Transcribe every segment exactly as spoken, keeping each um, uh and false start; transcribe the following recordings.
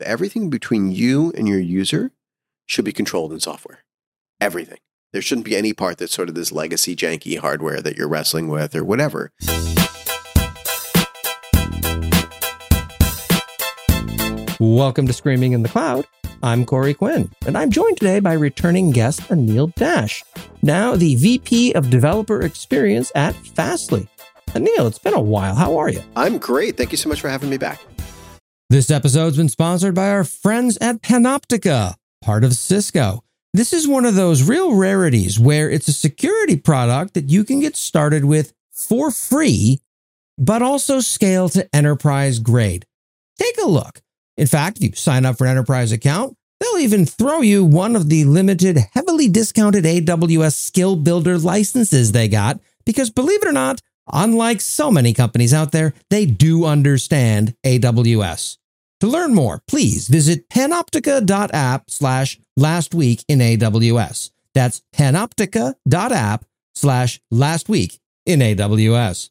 Everything between you and your user should be controlled in software. Everything. There shouldn't be any part that's sort of this legacy janky hardware that you're wrestling with or whatever. Welcome to Screaming in the Cloud. I'm Corey Quinn, and I'm joined today by returning guest Anil Dash, now the V P of Developer Experience at Fastly. Anil, it's been a while. How are you? I'm great. Thank you so much for having me back. This episode's been sponsored by our friends at Panoptica, part of Cisco. This is one of those real rarities where it's a security product that you can get started with for free, but also scale to enterprise grade. Take a look. In fact, if you sign up for an enterprise account, they'll even throw you one of the limited, heavily discounted A W S Skill Builder licenses they got, because believe it or not, unlike so many companies out there, they do understand A W S. To learn more, please visit panoptica.app slash last week in A W S. That's panoptica.app slash last week in A W S.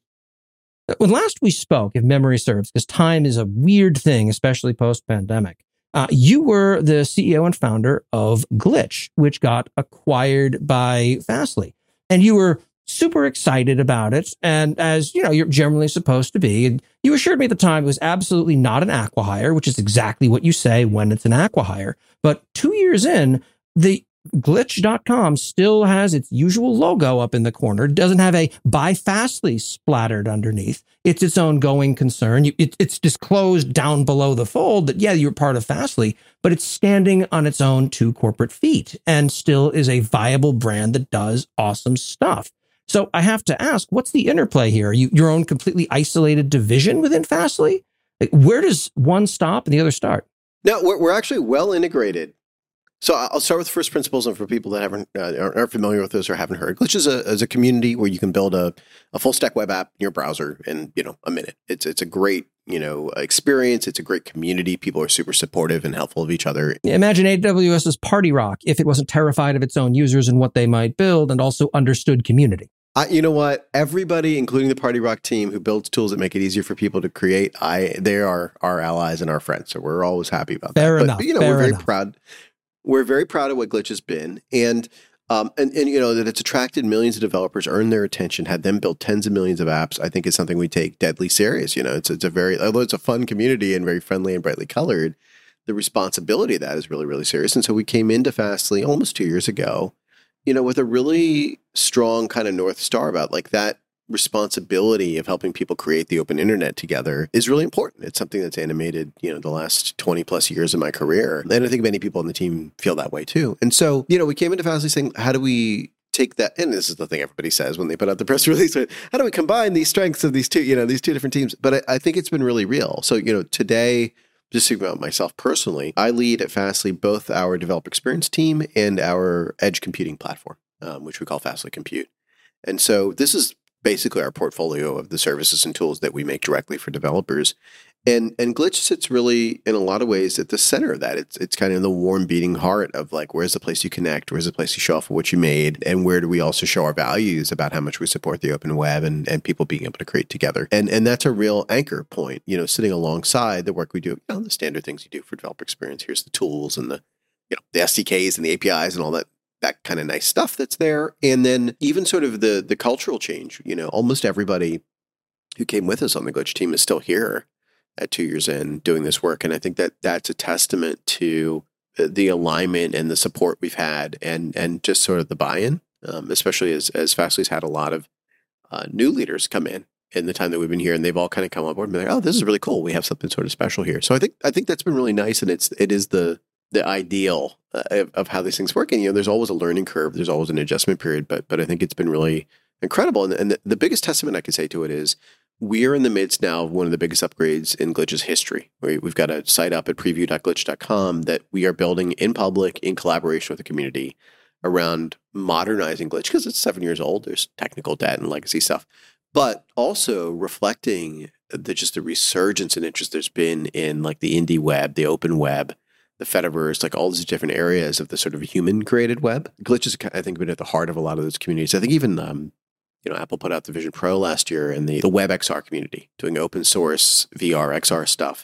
When last we spoke, if memory serves, because time is a weird thing, especially post-pandemic, uh, you were the C E O and founder of Glitch, which got acquired by Fastly. And you were super excited about it. And as you know, you're generally supposed to be. And you assured me at the time it was absolutely not an acqui-hire, which is exactly what you say when it's an acqui-hire. But two years in, the glitch dot com still has its usual logo up in the corner. It doesn't have a by Fastly splattered underneath. It's its own going concern. You, it, it's disclosed down below the fold that, yeah, you're part of Fastly, but it's standing on its own two corporate feet and still is a viable brand that does awesome stuff. So I have to ask, what's the interplay here? Are you your own completely isolated division within Fastly? Like, where does one stop and the other start? No, we're, we're actually well integrated. So I'll start with first principles, and for people that haven't uh, aren't familiar with this or haven't heard, Glitch is a, is a community where you can build a, a full stack web app in your browser in, you know, a minute. It's it's a great, you know, experience. It's a great community. People are super supportive and helpful of each other. Imagine AWS's Party Rock if it wasn't terrified of its own users and what they might build, and also understood community. Uh, you know what? Everybody, including the Party Rock team, who builds tools that make it easier for people to create, I they are our allies and our friends. So we're always happy about Fair that. enough. But, you know, Fair we're very enough. proud. We're very proud of what Glitch has been, and um, and and you know that it's attracted millions of developers, earned their attention, had them build tens of millions of apps. I think is something we take deadly serious. You know, it's it's a very although it's a fun community and very friendly and brightly colored, the responsibility of that is really really serious. And so we came into Fastly almost two years ago, you know, with a really strong kind of North Star about like that responsibility of helping people create the open internet together is really important. It's something that's animated, you know, the last twenty plus years of my career. And I think many people on the team feel that way too. And so, you know, we came into Fastly saying, how do we take that? And this is the thing everybody says when they put out the press release, how do we combine these strengths of these two, you know, these two different teams? But I, I think it's been really real. So, you know, today, just speaking about myself personally, I lead at Fastly both our developer experience team and our edge computing platform, um, which we call Fastly Compute. And so this is basically our portfolio of the services and tools that we make directly for developers. And and Glitch sits really, in a lot of ways, at the center of that. It's it's kind of the warm beating heart of like, where's the place you connect? Where's the place you show off what you made? And where do we also show our values about how much we support the open web and, and people being able to create together? And and that's a real anchor point, you know, sitting alongside the work we do, you know, the standard things you do for developer experience. Here's the tools and the, you know, the S D Ks and the A P Is and all that. that kind of nice stuff that's there. And then even sort of the the cultural change, you know, almost everybody who came with us on the Glitch team is still here at two years in doing this work. And I think that that's a testament to the alignment and the support we've had and and just sort of the buy-in, um, especially as, as Fastly's had a lot of uh, new leaders come in in the time that we've been here, and they've all kind of come on board and been like, oh, this is really cool. We have something sort of special here. So I think I think that's been really nice, and it's it is the the ideal uh, of, of how these things work. And, you know, there's always a learning curve. There's always an adjustment period, but but I think it's been really incredible. And, and the, the biggest testament I could say to it is we are in the midst now of one of the biggest upgrades in Glitch's history. We, we've got a site up at preview dot glitch dot com that we are building in public in collaboration with the community around modernizing Glitch, because it's seven years old. There's technical debt and legacy stuff, but also reflecting the just the resurgence and interest there's been in like the indie web, the open web, the Fediverse, like all these different areas of the sort of human-created web. Glitch has, I think, been at the heart of a lot of those communities. I think even, um, you know, Apple put out the Vision Pro last year, and the, the Web X R community doing open source V R, X R stuff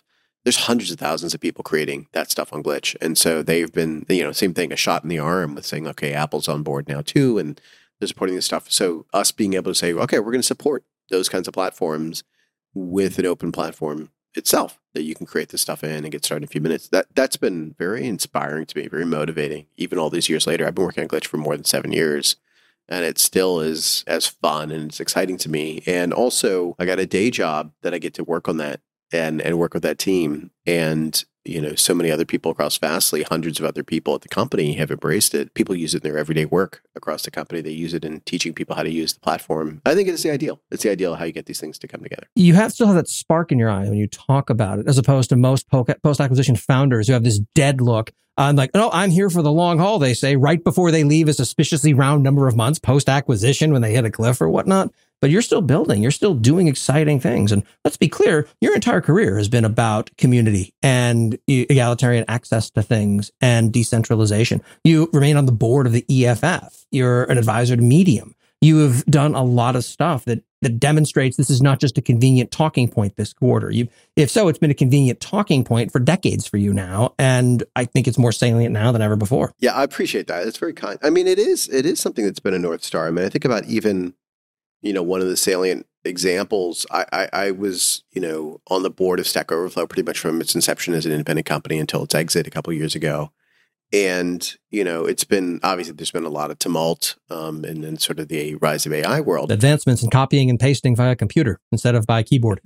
there's hundreds of thousands of people creating that stuff on Glitch. And so they've been, you know, same thing, a shot in the arm with saying, okay, Apple's on board now too, and they're supporting this stuff. So us being able to say, okay, we're going to support those kinds of platforms with an open platform itself that you can create this stuff in and get started in a few minutes. That, that's been very inspiring to me, very motivating. Even all these years later, I've been working on Glitch for more than seven years. And it still is as fun and it's exciting to me. And also, I got a day job that I get to work on that and and work with that team. And, you know, so many other people across Fastly, hundreds of other people at the company have embraced it. People use it in their everyday work across the company. They use it in teaching people how to use the platform. I think it's the ideal. It's the ideal of how you get these things to come together. You have still have that spark in your eye when you talk about it, as opposed to most post-acquisition founders who have this dead look. I'm like, oh, I'm here for the long haul, they say, right before they leave a suspiciously round number of months post-acquisition when they hit a cliff or whatnot. But you're still building. You're still doing exciting things. And let's be clear, your entire career has been about community and egalitarian access to things and decentralization. You remain on the board of the E F F. You're an advisor to Medium. You have done a lot of stuff that that demonstrates this is not just a convenient talking point this quarter. You, if so, it's been a convenient talking point for decades for you now. And I think it's more salient now than ever before. Yeah, I appreciate that. It's very kind. I mean, it is, it is something that's been a North Star. I mean, I think about even, you know, one of the salient examples, I, I, I was, you know, on the board of Stack Overflow pretty much from its inception as an independent company until its exit a couple of years ago. And, you know, it's been, obviously there's been a lot of tumult um, in, in sort of the rise of A I world. Advancements in copying and pasting via computer instead of by keyboard.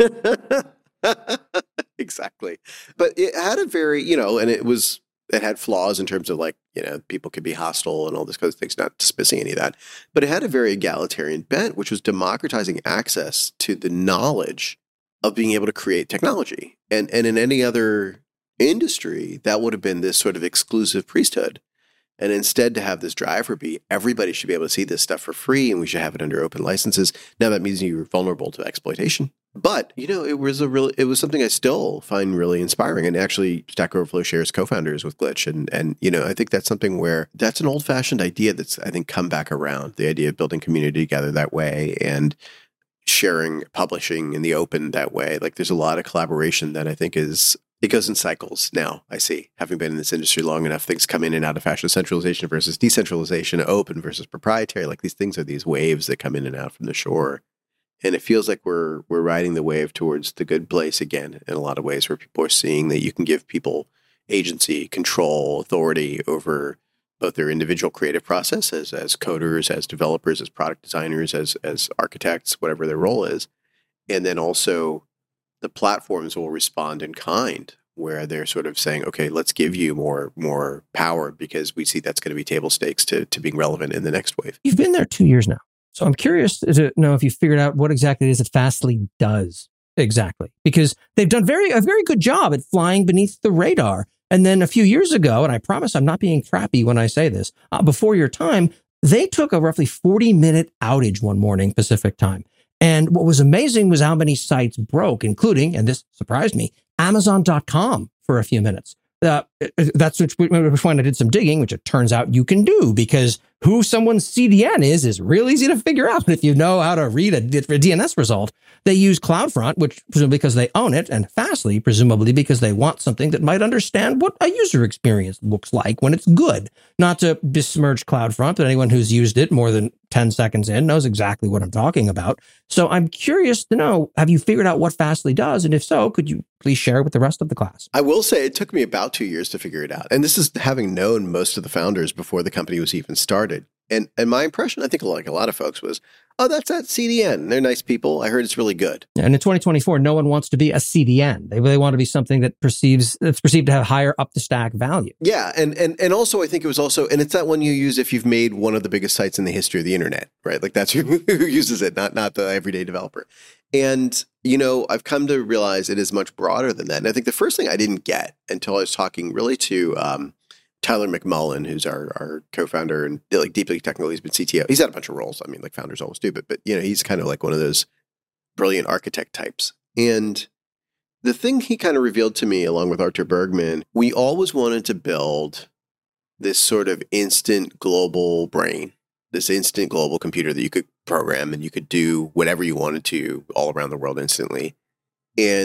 Exactly. But it had a very, you know, and it was, it had flaws in terms of like, you know, people could be hostile and all this kind of things, not dismissing any of that. But it had a very egalitarian bent, which was democratizing access to the knowledge of being able to create technology. And, and in any other industry, that would have been this sort of exclusive priesthood. And instead to have this driver be, everybody should be able to see this stuff for free and we should have it under open licenses. Now that means you're vulnerable to exploitation. But, you know, it was a real, it was something I still find really inspiring. And actually Stack Overflow shares co-founders with Glitch. And, and, you know, I think that's something where that's an old fashioned idea that's, I think, come back around, the idea of building community together that way and sharing, publishing in the open that way. Like there's a lot of collaboration that I think is, it goes in cycles now, I see. Having been in this industry long enough, things come in and out of fashion, centralization versus decentralization, open versus proprietary. Like these things are these waves that come in and out from the shore. And it feels like we're we're riding the wave towards the good place again in a lot of ways where people are seeing that you can give people agency, control, authority over both their individual creative process as, as coders, as developers, as product designers, as as architects, whatever their role is. And then also the platforms will respond in kind, where they're sort of saying, okay, let's give you more more power because we see that's going to be table stakes to, to being relevant in the next wave. You've been there two years now. So I'm curious to know if you figured out what exactly it is that Fastly does exactly, because they've done very a very good job at flying beneath the radar. And then a few years ago, and I promise I'm not being crappy when I say this, uh, before your time, they took a roughly forty minute outage one morning Pacific time. And what was amazing was how many sites broke, including, and this surprised me, Amazon dot com for a few minutes. Uh, that's which, which when I did some digging, which it turns out you can do, because who someone's C D N is is real easy to figure out if you know how to read a, a D N S result. They use CloudFront, which presumably because they own it, and Fastly, presumably because they want something that might understand what a user experience looks like when it's good. Not to besmirch CloudFront, but anyone who's used it more than ten seconds in knows exactly what I'm talking about. So I'm curious to know, have you figured out what Fastly does? And if so, could you please share with the rest of the class? I will say it took me about two years to figure it out. And this is having known most of the founders before the company was even started. And and my impression, I think like a lot of folks, was, oh, that's that C D N. They're nice people. I heard it's really good. And in twenty twenty-four, no one wants to be a C D N. They really want to be something that perceives that's perceived to have higher up the stack value. Yeah. And, and, and also, I think it was also, and it's that one you use if you've made one of the biggest sites in the history of the internet, right? Like that's who, who uses it, not, not the everyday developer. And, you know, I've come to realize it is much broader than that. And I think the first thing I didn't get until I was talking really to um, Tyler McMullen, who's our, our co-founder and like deeply technical, he's been C T O. He's had a bunch of roles. I mean, like founders always do, but, but, you know, he's kind of like one of those brilliant architect types. And the thing he kind of revealed to me, along with Artur Bergman, we always wanted to build this sort of instant global brain, this instant global computer that you could program and you could do whatever you wanted to all around the world instantly. And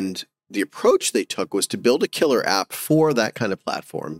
the approach they took was to build a killer app for that kind of platform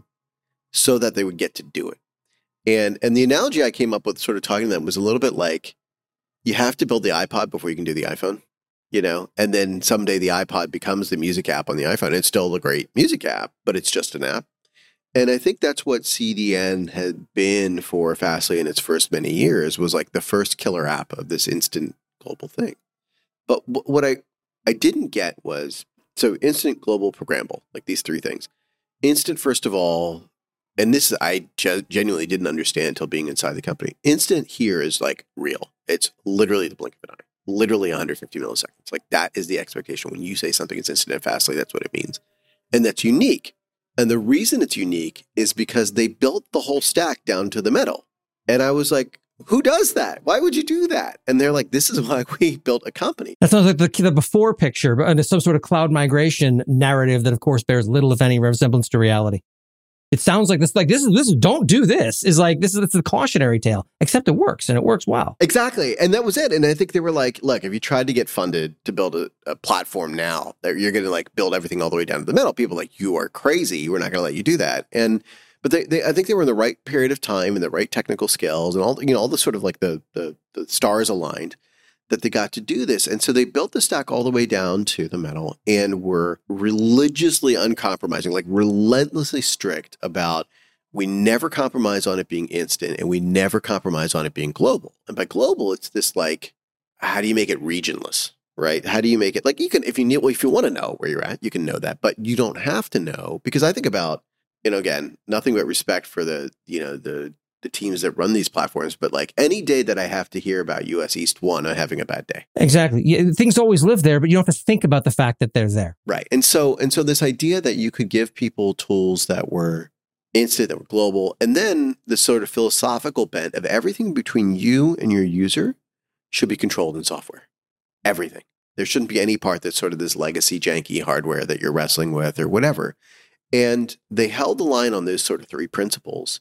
so that they would get to do it. And and the analogy I came up with sort of talking to them was a little bit like, you have to build the iPod before you can do the iPhone, you know, and then someday the iPod becomes the music app on the iPhone. It's still a great music app, but it's just an app. And I think that's what C D N had been for Fastly in its first many years, was like the first killer app of this instant global thing. But w- what I, I didn't get was, so instant, global, programmable, like these three things. Instant, first of all, and this I ge- genuinely didn't understand until being inside the company. Instant here is like real. It's literally the blink of an eye, literally one hundred fifty milliseconds. Like that is the expectation. When you say something is instant and Fastly, that's what it means. And that's unique. And the reason it's unique is because they built the whole stack down to the metal. And I was like, who does that? Why would you do that? And they're like, this is why we built a company. That sounds like the, the before picture, but some sort of cloud migration narrative that, of course, bears little, if any, resemblance to reality. It sounds like this, like this is this is don't do this is like this is it's the cautionary tale, except it works and it works well. Exactly. And that was it. And I think they were like, look, if you tried to get funded to build a, a platform now that you're going to like build everything all the way down to the middle, people are like, you are crazy. We're not going to let you do that. And but they, they I think they were in the right period of time and the right technical skills and all you know all the sort of like the the, the stars aligned that they got to do this. And so they built the stack all the way down to the metal and were religiously uncompromising, like relentlessly strict about we never compromise on it being instant and we never compromise on it being global. And by global, it's this like, how do you make it regionless, right? How do you make it like you can, if you need, well, if you want to know where you're at, you can know that, but you don't have to know because I think about, you know, again, nothing but respect for the, you know, the, the teams that run these platforms, but like any day that I have to hear about U S East one, I'm having a bad day. Exactly. Yeah, things always live there, but you don't have to think about the fact that they're there. Right. And so, and so this idea that you could give people tools that were instant, that were global, and then the sort of philosophical bent of everything between you and your user should be controlled in software. Everything. There shouldn't be any part that's sort of this legacy janky hardware that you're wrestling with or whatever. And they held the line on those sort of three principles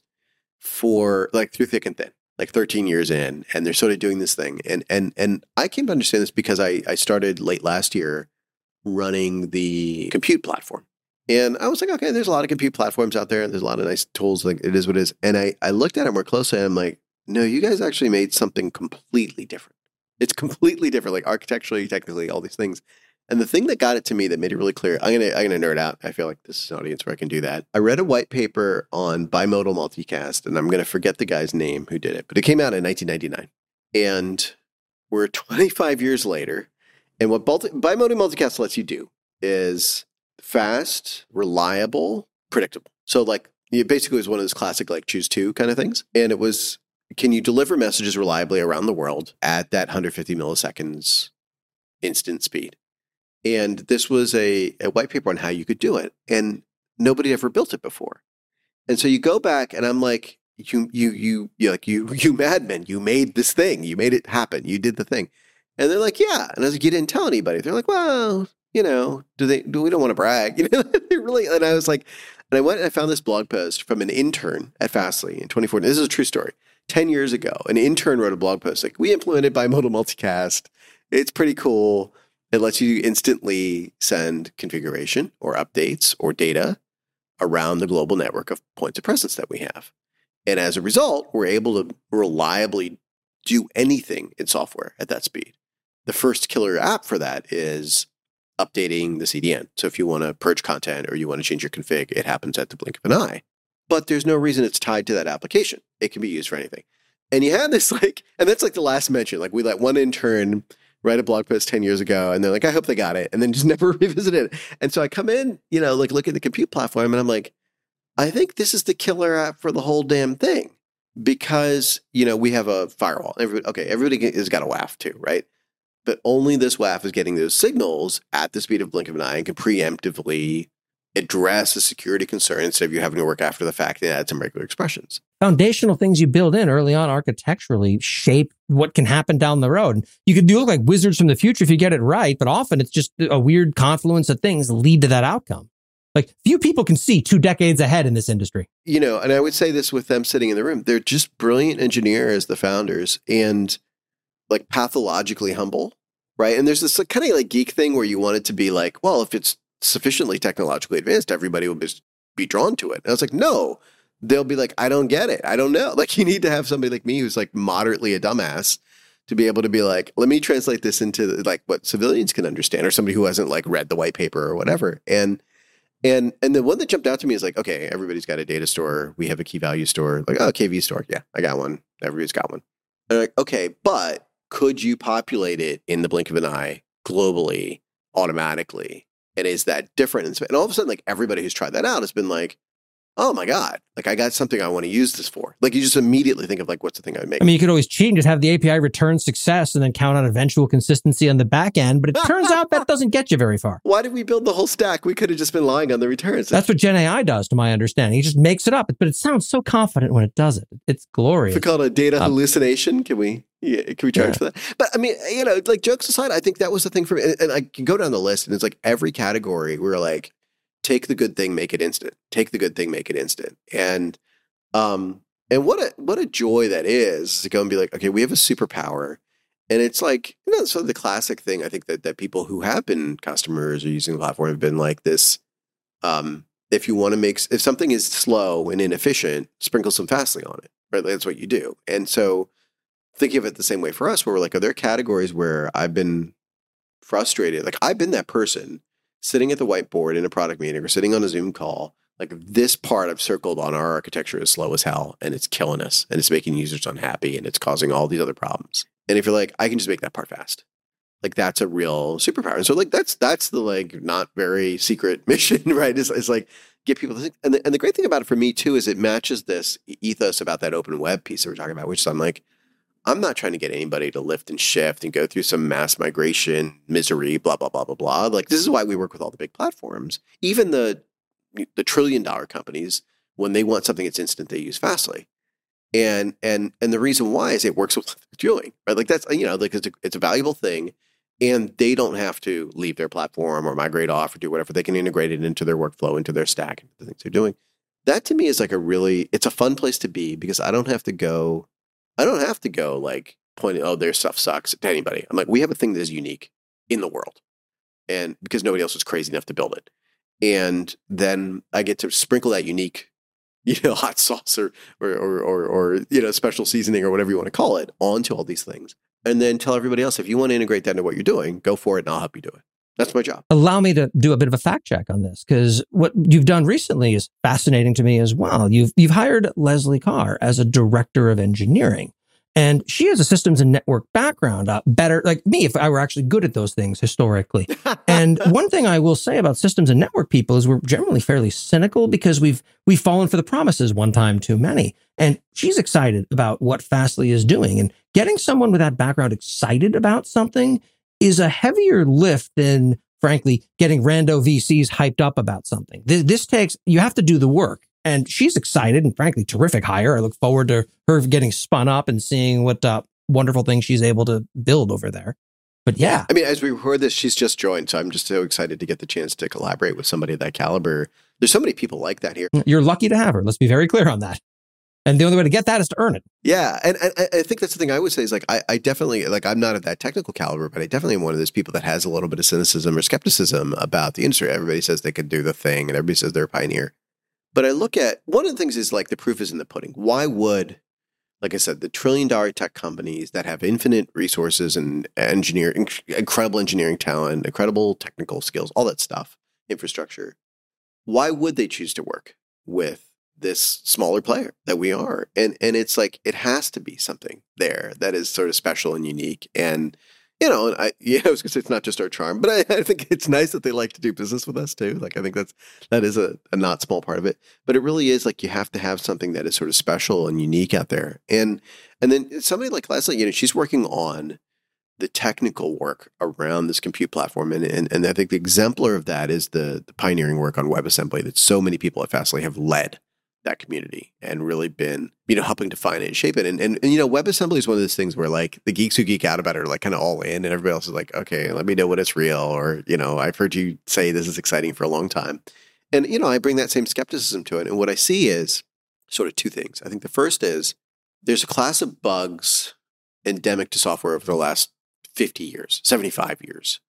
for like through thick and thin, like thirteen years in, and they're sort of doing this thing. And and and I came to understand this because I, I started late last year running the compute platform. And I was like, okay, there's a lot of compute platforms out there, and there's a lot of nice tools, like it is what it is. And I, I looked at it more closely, and I'm like, no, you guys actually made something completely different. It's completely different, like architecturally, technically, all these things. And the thing that got it to me that made it really clear, I'm gonna I'm gonna nerd out. I feel like this is an audience where I can do that. I read a white paper on bimodal multicast, and I'm gonna forget the guy's name who did it, but it came out in nineteen ninety-nine. And we're twenty-five years later, and what multi- bimodal multicast lets you do is fast, reliable, predictable. So like it basically was one of those classic like choose two kind of things. And it was, can you deliver messages reliably around the world at that one hundred fifty milliseconds instant speed? And this was a, a white paper on how you could do it. And nobody ever built it before. And so you go back and I'm like, you, you, you, you like you, you madmen, you made this thing. You made it happen. You did the thing. And they're like, yeah. And I was like, you didn't tell anybody. They're like, well, you know, do they, do we don't want to brag, you know, they really, and I was like, and I went and I found this blog post from an intern at Fastly in twenty fourteen. This is a true story. ten years ago, an intern wrote a blog post like, we implemented bimodal multicast. It's pretty cool. It lets you instantly send configuration or updates or data around the global network of points of presence that we have. And as a result, we're able to reliably do anything in software at that speed. The first killer app for that is updating the C D N. So if you want to purge content or you want to change your config, it happens at the blink of an eye. But there's no reason it's tied to that application. It can be used for anything. And you had this like, and that's like the last mention. Like we let one intern write a blog post ten years ago, and they're like, I hope they got it, and then just never revisited it. And so I come in, you know, like look at the compute platform, and I'm like, I think this is the killer app for the whole damn thing because, you know, we have a firewall. Everybody, okay, everybody has got a W A F too, right? But only this W A F is getting those signals at the speed of a blink of an eye and can preemptively address a security concern instead of you having to work after the fact and add some regular expressions. Foundational things you build in early on architecturally shape what can happen down the road. You could do look like wizards from the future if you get it right, but often it's just a weird confluence of things lead to that outcome. Like few people can see two decades ahead in this industry. You know, and I would say this with them sitting in the room. They're just brilliant engineers, the founders, and like pathologically humble, right? And there's this like, kind of like geek thing where you want it to be like, well, if it's sufficiently technologically advanced, everybody will just be drawn to it. And I was like, no, they'll be like, I don't get it. I don't know. Like, you need to have somebody like me who's like moderately a dumbass to be able to be like, let me translate this into like what civilians can understand, or somebody who hasn't like read the white paper or whatever. And and and the one that jumped out to me is like, okay, everybody's got a data store. We have a key value store. Like, oh, K V store. Yeah, I got one. Everybody's got one. And I'm like, okay, but could you populate it in the blink of an eye globally, automatically? And is that different? And all of a sudden, like everybody who's tried that out has been like, oh my God, like I got something I want to use this for. Like you just immediately think of like, what's the thing I would make? I mean, you could always cheat and just have the A P I return success and then count on eventual consistency on the back end. But it turns out that doesn't get you very far. Why did we build the whole stack? We could have just been lying on the returns. That's what Gen A I does, to my understanding. He just makes it up, but it sounds so confident when it does it. It's glorious. If we call it a data um, hallucination, can we, yeah, can we charge yeah. for that? But I mean, you know, like jokes aside, I think that was the thing for me. And, and I can go down the list and it's like every category we're like, take the good thing, make it instant. Take the good thing, make it instant. And um, and what a what a joy that is to go and be like, okay, we have a superpower. And it's like, you know, sort of the classic thing, I think that that people who have been customers or using the platform have been like this. Um, if you want to make, if something is slow and inefficient, sprinkle some Fastly on it, right? That's what you do. And so thinking of it the same way for us, where we're like, are there categories where I've been frustrated? Like I've been that person sitting at the whiteboard in a product meeting or sitting on a Zoom call, like this part I've circled on our architecture is slow as hell and it's killing us and it's making users unhappy and it's causing all these other problems. And if you're like, I can just make that part fast, like that's a real superpower. And so like, that's, that's the like not very secret mission, right? It's, it's like get people to think. And the, and the great thing about it for me too, is it matches this ethos about that open web piece that we're talking about, which is I'm like, I'm not trying to get anybody to lift and shift and go through some mass migration misery, blah, blah, blah, blah, blah. Like this is why we work with all the big platforms. Even the the trillion dollar companies, when they want something that's instant, they use Fastly. And and and the reason why is it works with what they're doing, right? Like that's, you know, like it's a, it's a valuable thing and they don't have to leave their platform or migrate off or do whatever. They can integrate it into their workflow, into their stack, into the things they're doing. That to me is like a really, it's a fun place to be because I don't have to go I don't have to go like pointing, oh, their stuff sucks to anybody. I'm like, we have a thing that is unique in the world. And because nobody else was crazy enough to build it. And then I get to sprinkle that unique, you know, hot sauce or, or, or, or, or, you know, special seasoning or whatever you want to call it onto all these things. And then tell everybody else, if you want to integrate that into what you're doing, go for it and I'll help you do it. That's my job. Allow me to do a bit of a fact check on this, because what you've done recently is fascinating to me as well. You've you've hired Leslie Carr as a director of engineering, and she has a systems and network background, uh, better like me if I were actually good at those things historically. And one thing I will say about systems and network people is we're generally fairly cynical because we've we've fallen for the promises one time too many. And she's excited about what Fastly is doing, and getting someone with that background excited about something is a heavier lift than, frankly, getting rando V Cs hyped up about something. This, this takes, you have to do the work. And she's excited and, frankly, terrific hire. I look forward to her getting spun up and seeing what uh, wonderful things she's able to build over there. But yeah. I mean, as we record this, she's just joined. So I'm just so excited to get the chance to collaborate with somebody of that caliber. There's so many people like that here. You're lucky to have her. Let's be very clear on that. And the only way to get that is to earn it. Yeah. And, and I think that's the thing I would say is like, I, I definitely, like, I'm not at that technical caliber, but I definitely am one of those people that has a little bit of cynicism or skepticism about the industry. Everybody says they could do the thing and everybody says they're a pioneer. But I look at, one of the things is like the proof is in the pudding. Why would, like I said, the trillion dollar tech companies that have infinite resources and engineer, inc- incredible engineering talent, incredible technical skills, all that stuff, infrastructure, why would they choose to work with this smaller player that we are? And and it's like, it has to be something there that is sort of special and unique. And, you know, I, yeah, I was gonna say it's not just our charm, but I, I think it's nice that they like to do business with us too. Like, I think that's, that is a, a not small part of it, but it really is like, you have to have something that is sort of special and unique out there. And, and then somebody like Leslie, you know, she's working on the technical work around this compute platform. And, and, and I think the exemplar of that is the, the pioneering work on WebAssembly that so many people at Fastly have led that community and really been, you know, helping define it and shape it. And, and, and, you know, WebAssembly is one of those things where like the geeks who geek out about it are like kind of all in and everybody else is like, okay, let me know when it's real. Or, you know, I've heard you say this is exciting for a long time. And, you know, I bring that same skepticism to it. And what I see is sort of two things. I think the first is there's a class of bugs endemic to software over the last fifty years, seventy-five years.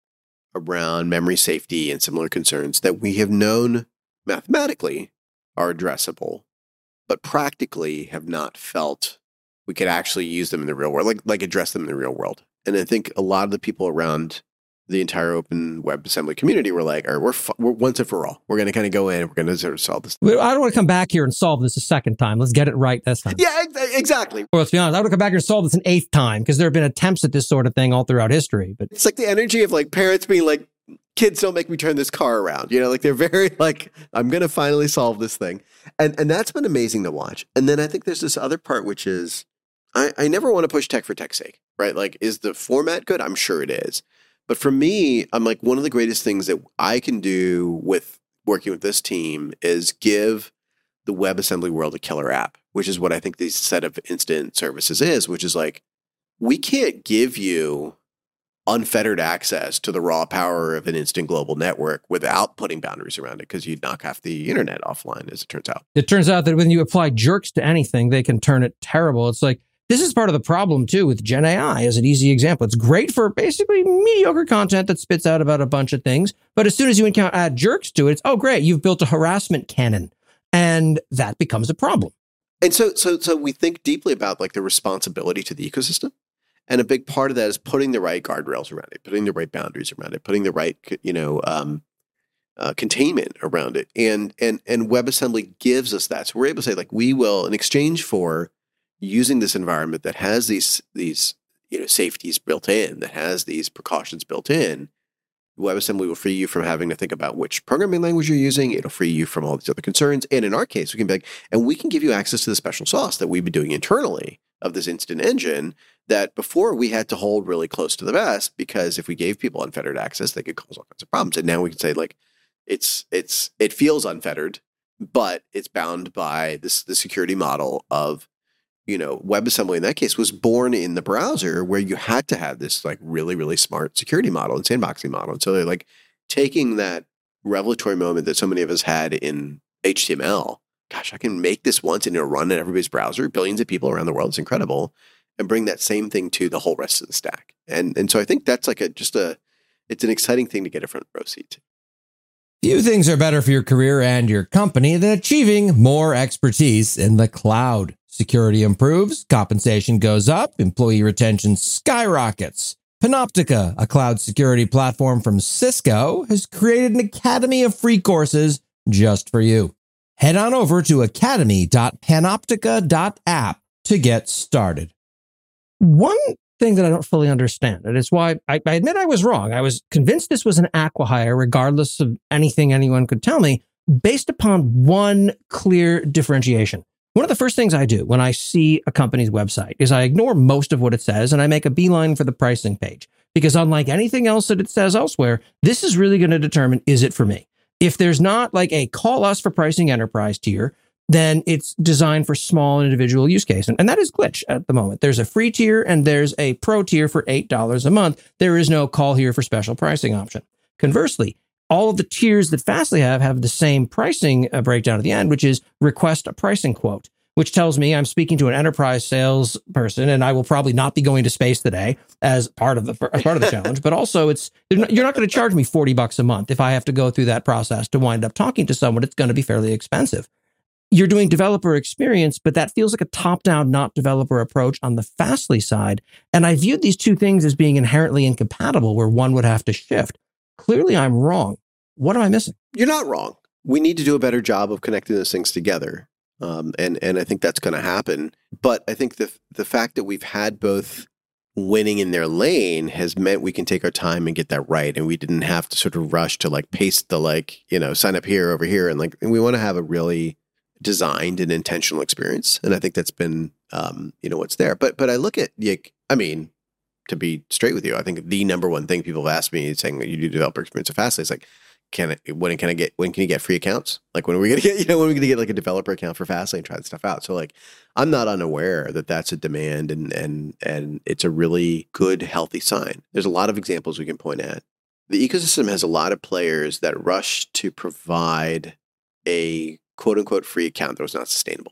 around memory safety and similar concerns that we have known mathematically are addressable, but practically have not felt we could actually use them in the real world, like like address them in the real world. And I think a lot of the people around the entire open WebAssembly community were like, or we're, fu- we're once and for all. We're going to kind of go in. We're going to sort of solve this. I don't want to come back here and solve this a second time. Let's get it right this time. Yeah, ex- exactly. Well, let's be honest. I want to come back here and solve this an eighth time because there have been attempts at this sort of thing all throughout history. But it's like the energy of like parents being like, kids, don't make me turn this car around. You know, like they're very like, I'm going to finally solve this thing. And and that's been amazing to watch. And then I think there's this other part, which is I, I never want to push tech for tech's sake, right? Like, is the format good? I'm sure it is. But for me, I'm like, one of the greatest things that I can do with working with this team is give the WebAssembly world a killer app, which is what I think this set of instant services is, which is like, we can't give you unfettered access to the raw power of an instant global network without putting boundaries around it, because you'd knock half the internet offline, as it turns out. It turns out that when you apply jerks to anything, they can turn it terrible. It's like, this is part of the problem, too, with Gen A I as an easy example. It's great for basically mediocre content that spits out about a bunch of things. But as soon as you encounter add jerks to it, it's, oh, great, you've built a harassment cannon. And that becomes a problem. And so so, so we think deeply about like the responsibility to the ecosystem. And a big part of that is putting the right guardrails around it, putting the right boundaries around it, putting the right, you know, um, uh, containment around it. And, and, and WebAssembly gives us that. So we're able to say, like, we will, in exchange for using this environment that has these these you know safeties built in, that has these precautions built in, WebAssembly will free you from having to think about which programming language you're using. It'll free you from all these other concerns. And in our case, we can be like, and we can give you access to the special sauce that we've been doing internally of this instant engine that before we had to hold really close to the vest, because if we gave people unfettered access, they could cause all kinds of problems. And now we can say, like, it's it's it feels unfettered, but it's bound by this the security model of, you know, WebAssembly in that case was born in the browser, where you had to have this like really, really smart security model and sandboxing model. And so they're like taking that revelatory moment that so many of us had in H T M L. Gosh, I can make this once and it'll run in everybody's browser, billions of people around the world. It's incredible. And bring that same thing to the whole rest of the stack. And and so I think that's like a just a, it's an exciting thing to get a front row seat to. Few things are better for your career and your company than achieving more expertise in the cloud. Security improves, compensation goes up, employee retention skyrockets. Panoptica, a cloud security platform from Cisco, has created an academy of free courses just for you. Head on over to academy dot panoptica dot app to get started. One thing that I don't fully understand, and it's why I, I admit I was wrong. I was convinced this was an acqui-hire, regardless of anything anyone could tell me, based upon one clear differentiation. One of the first things I do when I see a company's website is I ignore most of what it says and I make a beeline for the pricing page. Because unlike anything else that it says elsewhere, this is really going to determine, is it for me? If there's not like a call us for pricing enterprise tier, then it's designed for small individual use case. And, and that is Glitch at the moment. There's a free tier and there's a pro tier for eight dollars a month. There is no call here for special pricing option. Conversely, all of the tiers that Fastly have have the same pricing uh, breakdown at the end, which is request a pricing quote, which tells me I'm speaking to an enterprise sales person and I will probably not be going to space today as part of the as part of the challenge. But also, it's not, you're not going to charge me forty bucks a month if I have to go through that process to wind up talking to someone. It's going to be fairly expensive. You're doing developer experience, but that feels like a top-down, not developer approach on the Fastly side. And I viewed these two things as being inherently incompatible, where one would have to shift. Clearly, I'm wrong. What am I missing? You're not wrong. We need to do a better job of connecting those things together. Um, and, and I think that's going to happen. But I think the the fact that we've had both winning in their lane has meant we can take our time and get that right. And we didn't have to sort of rush to like paste the like, you know, sign up here, over here. And like, and we want to have a really designed and intentional experience. And I think that's been, um, you know, what's there. But, but I look at, like, I mean, to be straight with you, I think the number one thing people have asked me is saying, you do developer experience so Fastly. It's like, can I, when can I get, when can you get free accounts? Like, when are we going to get, you know, when are we going to get like a developer account for Fastly and try that stuff out? So like, I'm not unaware that that's a demand, and, and, and it's a really good, healthy sign. There's a lot of examples we can point at. The ecosystem has a lot of players that rush to provide a quote unquote free account that was not sustainable.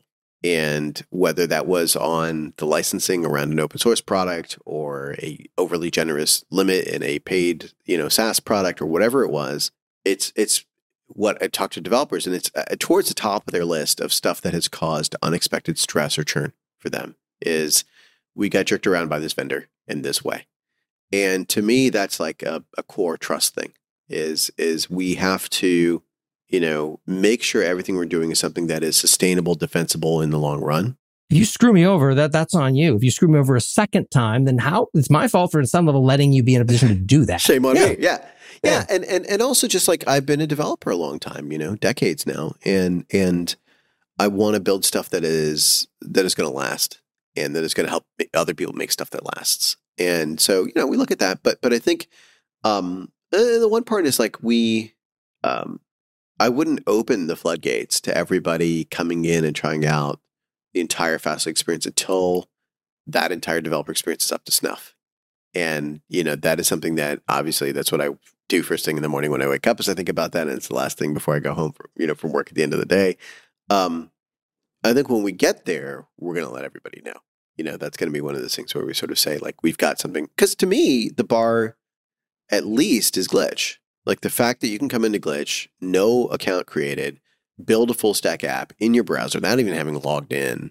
And whether that was on the licensing around an open source product or a overly generous limit in a paid, you know, SaaS product or whatever it was, it's it's what I talk to developers, and it's uh, towards the top of their list of stuff that has caused unexpected stress or churn for them is we got jerked around by this vendor in this way. And to me, that's like a, a core trust thing is, is we have to, you know, make sure everything we're doing is something that is sustainable, defensible in the long run. If you screw me over, that that's on you. If you screw me over a second time, then how? It's my fault for, at some level, letting you be in a position to do that. Shame on yeah. me. Yeah. Yeah. yeah. And, and, and also just like I've been a developer a long time, you know, decades now. And, and I want to build stuff that is, that is going to last and that is going to help other people make stuff that lasts. And so, you know, we look at that, but, but I think, um, the, the one part is like we, um, I wouldn't open the floodgates to everybody coming in and trying out the entire Fastly experience until that entire developer experience is up to snuff. And, you know, that is something that obviously that's what I do first thing in the morning when I wake up is I think about that. And it's the last thing before I go home, for, you know, from work at the end of the day. Um, I think when we get there, we're going to let everybody know, you know, that's going to be one of those things where we sort of say like, we've got something, because to me, the bar at least is Glitch. Like the fact that you can come into Glitch, no account created, build a full stack app in your browser, not even having logged in,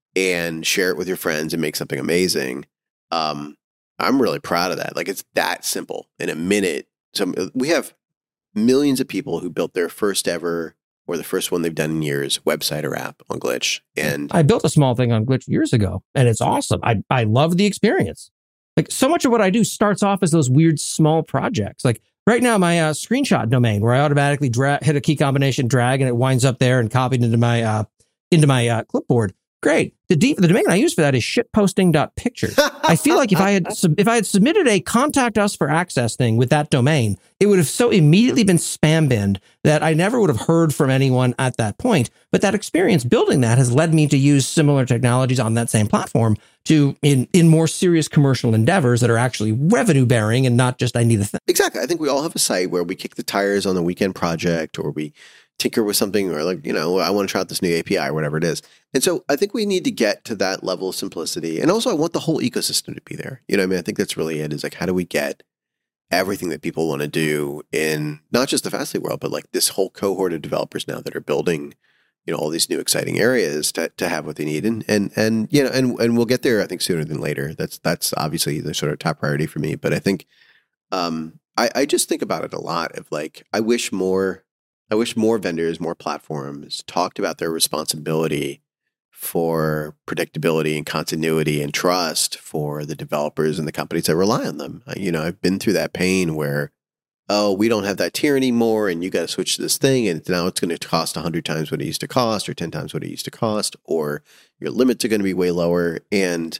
and share it with your friends and make something amazing. Um, I'm really proud of that. Like it's that simple. In a minute, some we have millions of people who built their first ever or the first one they've done in years website or app on Glitch. And I built a small thing on Glitch years ago, and it's awesome. I I love the experience. Like so much of what I do starts off as those weird small projects. Like right now, my uh, screenshot domain, where I automatically dra- hit a key combination, drag, and it winds up there and copied into my uh, into my uh, clipboard. Great. The deep, the domain I use for that is shitposting.pictures. I feel like if I had sub- if I had submitted a contact us for access thing with that domain, it would have so immediately been spam binned that I never would have heard from anyone at that point. But that experience building that has led me to use similar technologies on that same platform to in in more serious commercial endeavors that are actually revenue bearing and not just I need a thing. Exactly. I think we all have a site where we kick the tires on the weekend project or we tinker with something or like, you know, I want to try out this new A P I or whatever it is. And so I think we need to get to that level of simplicity. And also I want the whole ecosystem to be there. You know what I mean? I think that's really it is like, how do we get everything that people want to do in not just the Fastly world, but like this whole cohort of developers now that are building, you know, all these new exciting areas to, to have what they need. And, and, and, you know, and, and we'll get there, I think sooner than later. That's, that's obviously the sort of top priority for me. But I think, um, I, I just think about it a lot of like, I wish more, I wish more vendors, more platforms talked about their responsibility for predictability and continuity and trust for the developers and the companies that rely on them. You know, I've been through that pain where, oh, we don't have that tier anymore and you got to switch to this thing and now it's going to cost one hundred times what it used to cost or ten times what it used to cost, or your limits are going to be way lower. And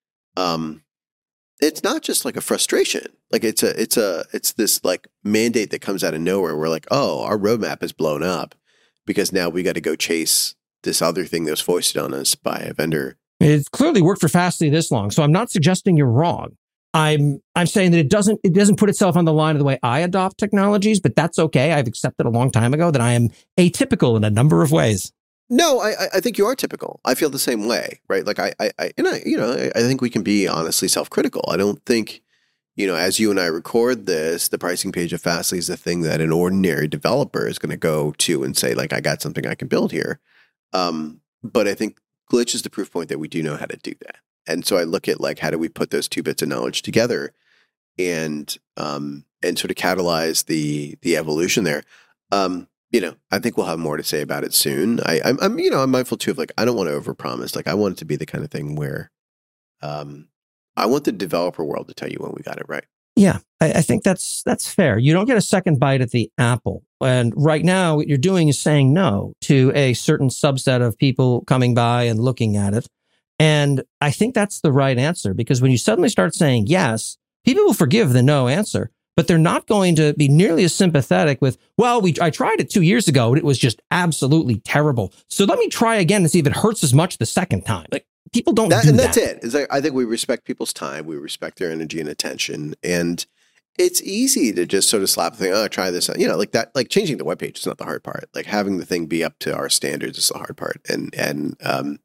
um, it's not just like a frustration. Like it's a, it's a, it's this like mandate that comes out of nowhere. We're like, oh, our roadmap is blown up because now we got to go chase this other thing that was foisted on us by a vendor. It's clearly worked for Fastly this long, so I'm not suggesting you're wrong. I'm I'm saying that it doesn't it doesn't put itself on the line of the way I adopt technologies, but that's okay. I've accepted a long time ago that I am atypical in a number of ways. No, I I think you are typical. I feel the same way, right? Like I I, I and I you know I think we can be honestly self-critical. I don't think, you know, as you and I record this, the pricing page of Fastly is the thing that an ordinary developer is going to go to and say like, I got something I can build here. Um, but I think Glitch is the proof point that we do know how to do that. And so I look at like, how do we put those two bits of knowledge together and, um, and sort of catalyze the, the evolution there. Um, you know, I think we'll have more to say about it soon. I, I'm, I'm, you know, I'm mindful too of like, I don't want to overpromise. Like I want it to be the kind of thing where, um, I want the developer world to tell you when we got it right. Yeah, I, I think that's that's fair. You don't get a second bite at the apple. And right now, what you're doing is saying no to a certain subset of people coming by and looking at it. And I think that's the right answer, because when you suddenly start saying yes, people will forgive the no answer, but they're not going to be nearly as sympathetic with, well, we I tried it two years ago and it was just absolutely terrible. So let me try again and see if it hurts as much the second time. Like people don't that, do and that. that's it. Is like, I think we respect people's time. We respect their energy and attention. And it's easy to just sort of slap the thing, oh, try this. You know, like that, like changing the webpage is not the hard part. Like having the thing be up to our standards is the hard part. And, and, um,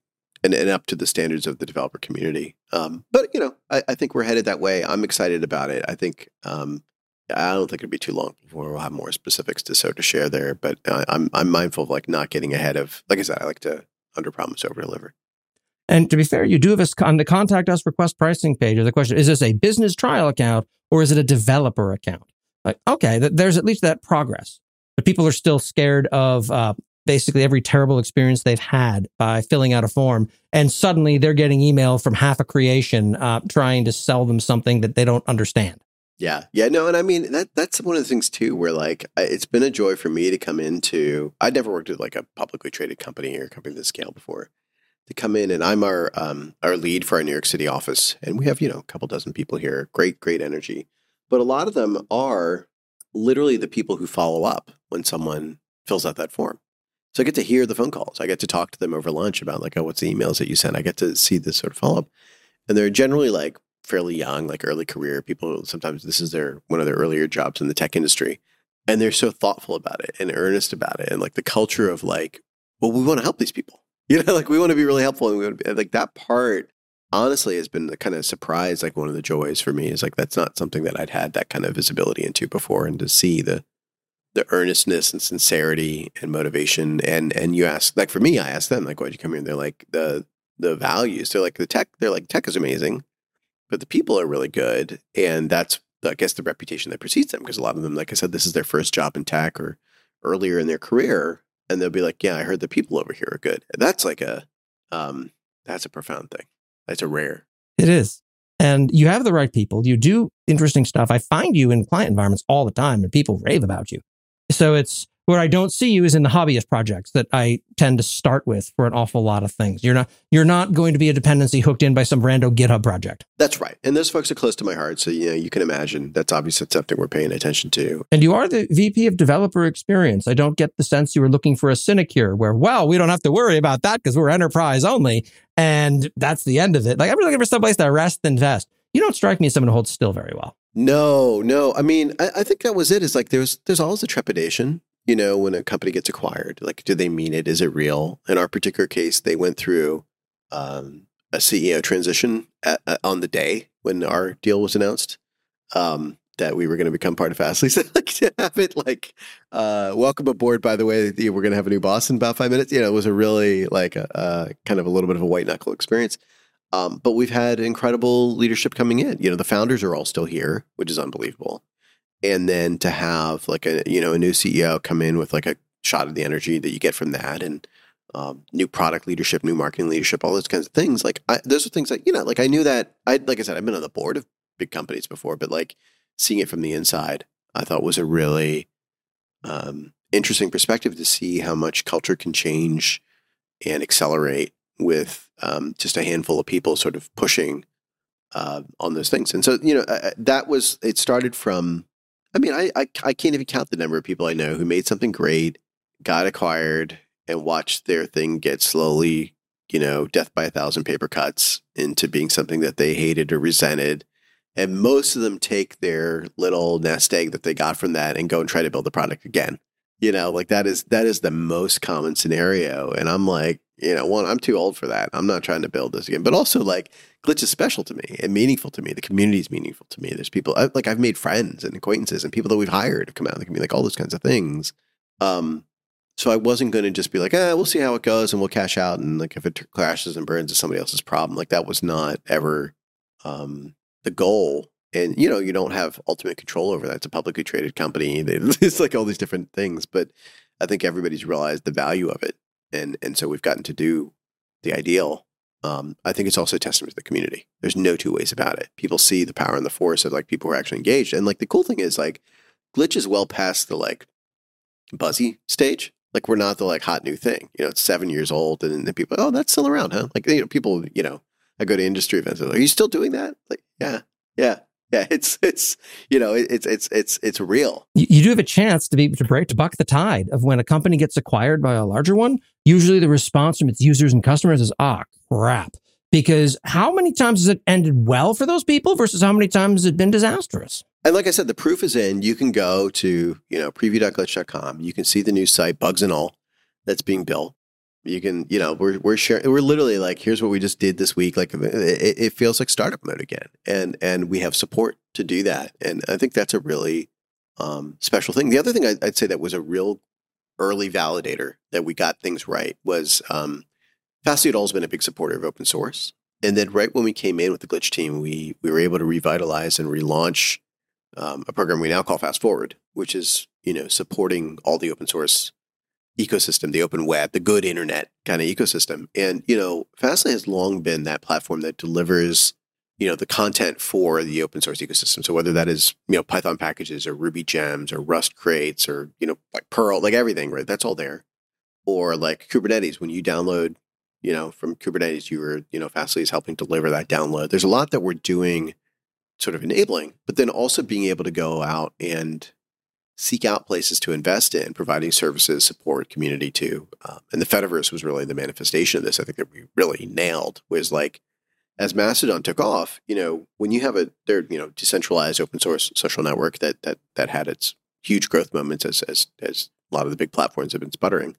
and, and up to the standards of the developer community. Um, but, you know, I, I think we're headed that way. I'm excited about it. I think, um, I don't think it'll be too long before we'll have more specifics to so to share there. But uh, I'm I'm mindful of like not getting ahead of, like I said, I like to under promise, over deliver. And to be fair, you do have a, on the contact us request pricing page. The question is: this a business trial account or is it a developer account? Like, okay, th- there's at least that progress, but people are still scared of uh, basically every terrible experience they've had by filling out a form, and suddenly they're getting email from half a creation uh, trying to sell them something that they don't understand. Yeah. Yeah. No. And I mean, that that's one of the things too, where like, it's been a joy for me to come into, I'd never worked at like a publicly traded company or a company of this scale before, to come in, and I'm our, um, our lead for our New York City office. And we have, you know, a couple dozen people here, great, great energy, but a lot of them are literally the people who follow up when someone fills out that form. So I get to hear the phone calls. I get to talk to them over lunch about like, oh, what's the emails that you sent? I get to see this sort of follow up, and they're generally like fairly young, like early career people. Sometimes this is their one of their earlier jobs in the tech industry, and they're so thoughtful about it and earnest about it, and like the culture of like, well, we want to help these people, you know, like we want to be really helpful, and we want to be like that part. Honestly, has been the kind of surprise, like one of the joys for me is like that's not something that I'd had that kind of visibility into before, and to see the the earnestness and sincerity and motivation, and and you ask, like for me, I asked them like, why'd you come here? And they're like the the values. They're like the tech. They're like tech is amazing, but the people are really good. And that's, I guess, the reputation that precedes them. Because a lot of them, like I said, this is their first job in tech or earlier in their career. And they'll be like, yeah, I heard the people over here are good. And that's like a, um, that's a profound thing. That's a rare. It is. And you have the right people. You do interesting stuff. I find you in client environments all the time and people rave about you. So it's, where I don't see you is in the hobbyist projects that I tend to start with for an awful lot of things. You're not you're not going to be a dependency hooked in by some rando GitHub project. That's right. And those folks are close to my heart. So, you know, you can imagine that's obviously something we're paying attention to. And you are the V P of developer experience. I don't get the sense you were looking for a sinecure where, well, we don't have to worry about that because we're enterprise only. And that's the end of it. Like, I'm looking for someplace to rest and test. You don't strike me as someone who holds still very well. No, no. I mean, I, I think that was it. Is like there's there's always a trepidation. You know, when a company gets acquired, like, do they mean it? Is it real? In our particular case, they went through um, a C E O transition at, uh, on the day when our deal was announced, um, that we were going to become part of Fastly. So like to have it like, uh, welcome aboard, by the way, we're going to have a new boss in about five minutes. You know, it was a really like a, a kind of a little bit of a white knuckle experience. Um, but we've had incredible leadership coming in. You know, the founders are all still here, which is unbelievable. And then to have like a, you know, a new C E O come in with like a shot of the energy that you get from that, and um, new product leadership, new marketing leadership, all those kinds of things. Like I, those are things that, you know, like I knew that I, like I said, I've been on the board of big companies before, but like seeing it from the inside, I thought was a really um, interesting perspective to see how much culture can change and accelerate with um, just a handful of people sort of pushing uh, on those things. And so, you know, uh, that was, it started from, I mean, I, I I can't even count the number of people I know who made something great, got acquired, and watched their thing get slowly, you know, death by a thousand paper cuts into being something that they hated or resented. And most of them take their little nest egg that they got from that and go and try to build the product again. You know, like that is that is the most common scenario. And I'm like, you know, one, I'm too old for that. I'm not trying to build this again. But also, like, Glitch is special to me and meaningful to me. The community is meaningful to me. There's people, I, like, I've made friends and acquaintances and people that we've hired have come out of the community, like all those kinds of things. Um, so I wasn't going to just be like, ah, we'll see how it goes and we'll cash out. And like, if it t- crashes and burns, it's somebody else's problem. Like, that was not ever um, the goal. And, you know, you don't have ultimate control over that. It's a publicly traded company. It's like all these different things. But I think everybody's realized the value of it. And and so we've gotten to do the ideal. Um, I think it's also a testament to the community. There's no two ways about it. People see the power and the force of like people who are actually engaged. And like the cool thing is like Glitch is well past the like buzzy stage. Like we're not the like hot new thing. You know, it's seven years old and then people, oh, that's still around, huh? Like, you know, people, you know, I go to industry events. They're like, are you still doing that? Like, yeah, yeah. Yeah, it's it's you know it's it's it's it's real. You, you do have a chance to be to break to buck the tide of when a company gets acquired by a larger one. Usually, the response from its users and customers is, "Ah, crap!" Because how many times has it ended well for those people versus how many times has it been disastrous? And like I said, the proof is in. You can go to you know preview dot glitch dot com. You can see the new site, bugs and all, that's being built. You can, you know, we're we're sharing. We're literally like, here's what we just did this week. Like, it, it feels like startup mode again, and and we have support to do that. And I think that's a really um, special thing. The other thing I'd, I'd say that was a real early validator that we got things right was um, Fastly had always been a big supporter of open source. And then right when we came in with the Glitch team, we we were able to revitalize and relaunch um, a program we now call Fast Forward, which is, you know, supporting all the open source ecosystem, the open web, the good internet kind of ecosystem. And, you know, Fastly has long been that platform that delivers, you know, the content for the open source ecosystem. So whether that is, you know, Python packages or Ruby gems or Rust crates or, you know, like Perl, like everything, right? That's all there. Or like Kubernetes, when you download, you know, from Kubernetes, you were, you know, Fastly is helping deliver that download. There's a lot that we're doing sort of enabling, but then also being able to go out and seek out places to invest in, providing services, support, community too. Um, and the Fediverse was really the manifestation of this. I think that we really nailed was like, as Mastodon took off, you know, when you have a, they're, you know, decentralized open source social network that, that, that had its huge growth moments as, as, as a lot of the big platforms have been sputtering.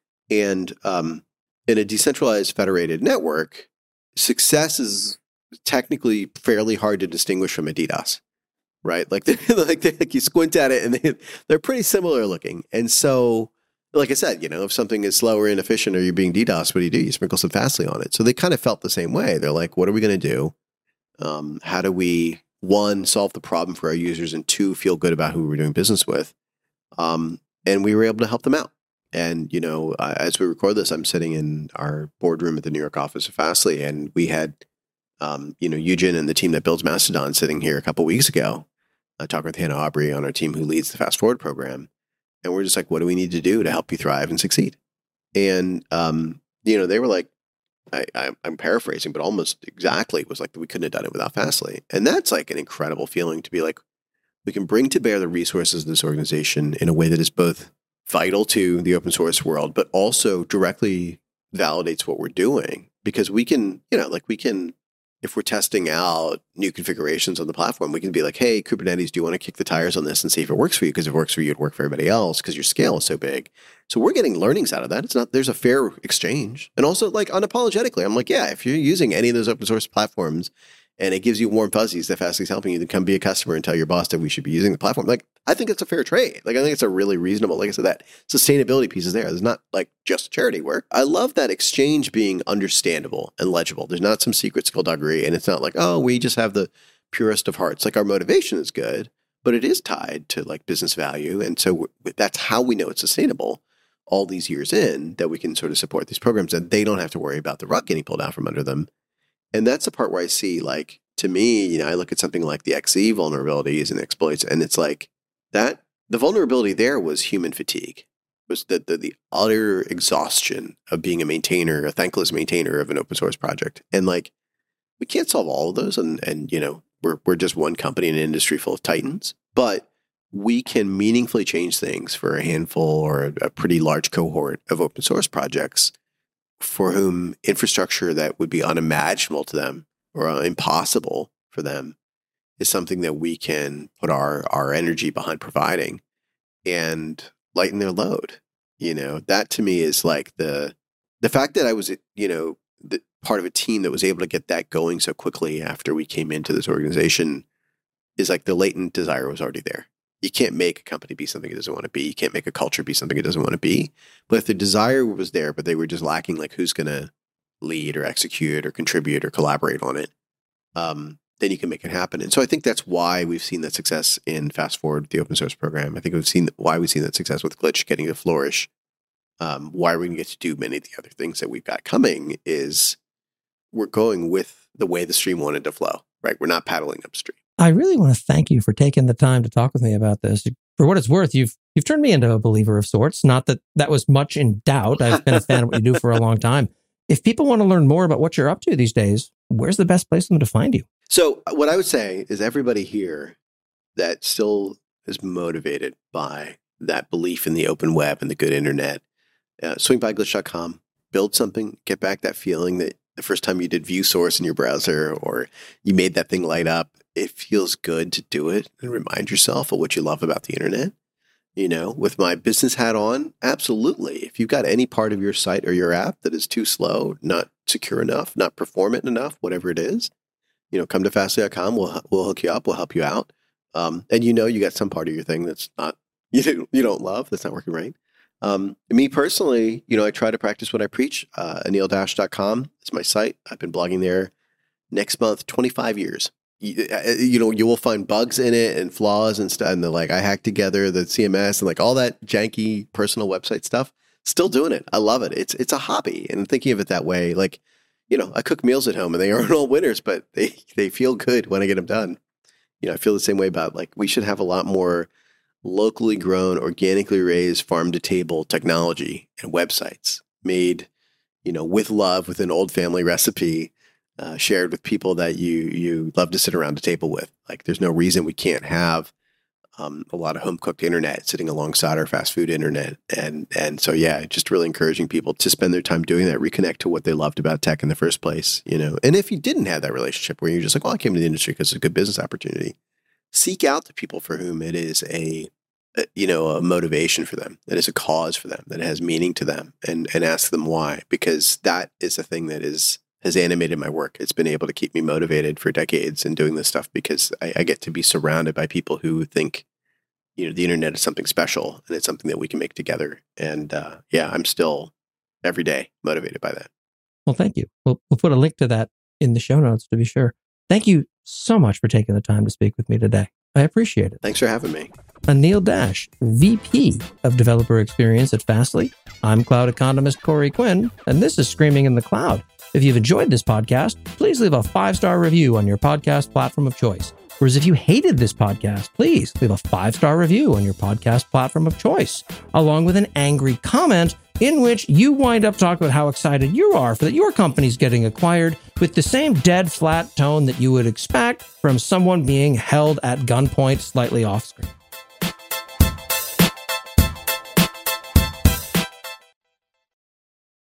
And um, in a decentralized federated network, success is technically fairly hard to distinguish from a DDoS. Right, like they like, they, like you squint at it, and they they're pretty similar looking. And so, like I said, you know, if something is slow or inefficient, or you're being DDoS, what do you do? You sprinkle some Fastly on it. So they kind of felt the same way. They're like, what are we going to do? Um, how do we one solve the problem for our users, and two feel good about who we're doing business with? Um, and we were able to help them out. And you know, uh, as we record this, I'm sitting in our boardroom at the New York office of Fastly, and we had, um, you know, Eugen and the team that builds Mastodon sitting here a couple weeks ago. I talked with Hannah Aubrey on our team who leads the Fast Forward program. And we're just like, what do we need to do to help you thrive and succeed? And, um, you know, they were like, I, I, I'm paraphrasing, but almost exactly was like, we couldn't have done it without Fastly. And that's like an incredible feeling to be like, we can bring to bear the resources of this organization in a way that is both vital to the open source world, but also directly validates what we're doing. Because we can, you know, like we can, if we're testing out new configurations on the platform, we can be like, hey, Kubernetes, do you want to kick the tires on this and see if it works for you? Because if it works for you, it'd work for everybody else because your scale is so big. So we're getting learnings out of that. It's not, there's a fair exchange. And also like unapologetically, I'm like, yeah, if you're using any of those open source platforms and it gives you warm fuzzies that Fastly's helping you, then come be a customer and tell your boss that we should be using the platform. Like, I think it's a fair trade. Like, I think it's a really reasonable, like I said, that sustainability piece is there. There's not like just charity work. I love that exchange being understandable and legible. There's not some secret skullduggery, and it's not like, oh, we just have the purest of hearts. Like, our motivation is good, but it is tied to like business value. And so that's how we know it's sustainable all these years in, that we can sort of support these programs and they don't have to worry about the rug getting pulled out from under them. And that's the part where I see, like, to me, you know, I look at something like the X E vulnerabilities and exploits, and it's like that the vulnerability there was human fatigue, was the, the, the utter exhaustion of being a maintainer, a thankless maintainer of an open source project. And like, we can't solve all of those. And, and you know, we're, we're just one company in an industry full of titans, but we can meaningfully change things for a handful or a, a pretty large cohort of open source projects for whom infrastructure that would be unimaginable to them or impossible for them is something that we can put our, our energy behind providing and lighten their load. You know, that to me is like the, the fact that I was, you know, the part of a team that was able to get that going so quickly after we came into this organization is like the latent desire was already there. You can't make a company be something it doesn't want to be. You can't make a culture be something it doesn't want to be. But if the desire was there, but they were just lacking, like who's going to lead or execute or contribute or collaborate on it, um, then you can make it happen. And so I think that's why we've seen that success in Fast Forward, the open source program. I think we've seen why we've seen that success with Glitch getting to flourish. Um, why we're going to get to do many of the other things that we've got coming is we're going with the way the stream wanted to flow, right? We're not paddling upstream. I really want to thank you for taking the time to talk with me about this. For what it's worth, you've you've turned me into a believer of sorts. Not that that was much in doubt. I've been a fan of what you do for a long time. If people want to learn more about what you're up to these days, where's the best place for them to find you? So what I would say is everybody here that still is motivated by that belief in the open web and the good internet, uh, swing by glitch dot com, build something, get back that feeling that the first time you did view source in your browser or you made that thing light up. It feels good to do it and remind yourself of what you love about the internet. You know, with my business hat on, absolutely. If you've got any part of your site or your app that is too slow, not secure enough, not performant enough, whatever it is, you know, come to fastly dot com. We'll we'll hook you up. We'll help you out. Um, and you know, you got some part of your thing that's not you don't, you don't love, that's not working right. Um, me personally, you know, I try to practice what I preach. Uh, anil dash dot com is my site. I've been blogging there next month, twenty-five years. You, you know, you will find bugs in it and flaws and stuff. And the like, I hacked together the C M S and like all that janky personal website stuff. Still doing it. I love it. It's it's a hobby. And thinking of it that way, like, you know, I cook meals at home and they aren't all winners, but they they feel good when I get them done. You know, I feel the same way about like we should have a lot more locally grown, organically raised, farm to table technology and websites made, you know, with love, with an old family recipe. Uh, shared with people that you you love to sit around a table with. Like, there's no reason we can't have um, a lot of home cooked internet sitting alongside our fast food internet. And and so yeah, just really encouraging people to spend their time doing that, reconnect to what they loved about tech in the first place. You know, and if you didn't have that relationship where you're just like, well, I came to the industry because it's a good business opportunity, seek out the people for whom it is a, a you know a motivation for them, that is a cause for them, that it has meaning to them, and and ask them why, because that is the thing that is. has animated my work. It's been able to keep me motivated for decades in doing this stuff because I, I get to be surrounded by people who think, you know, the internet is something special and it's something that we can make together. And uh, yeah, I'm still every day motivated by that. Well, thank you. We'll, we'll put a link to that in the show notes to be sure. Thank you so much for taking the time to speak with me today. I appreciate it. Thanks for having me. Anil Dash, V P of Developer Experience at Fastly. I'm cloud economist Corey Quinn, and this is Screaming in the Cloud. If you've enjoyed this podcast, please leave a five-star review on your podcast platform of choice. Whereas if you hated this podcast, please leave a five-star review on your podcast platform of choice, along with an angry comment in which you wind up talking about how excited you are for that your company's getting acquired with the same dead flat tone that you would expect from someone being held at gunpoint slightly off screen.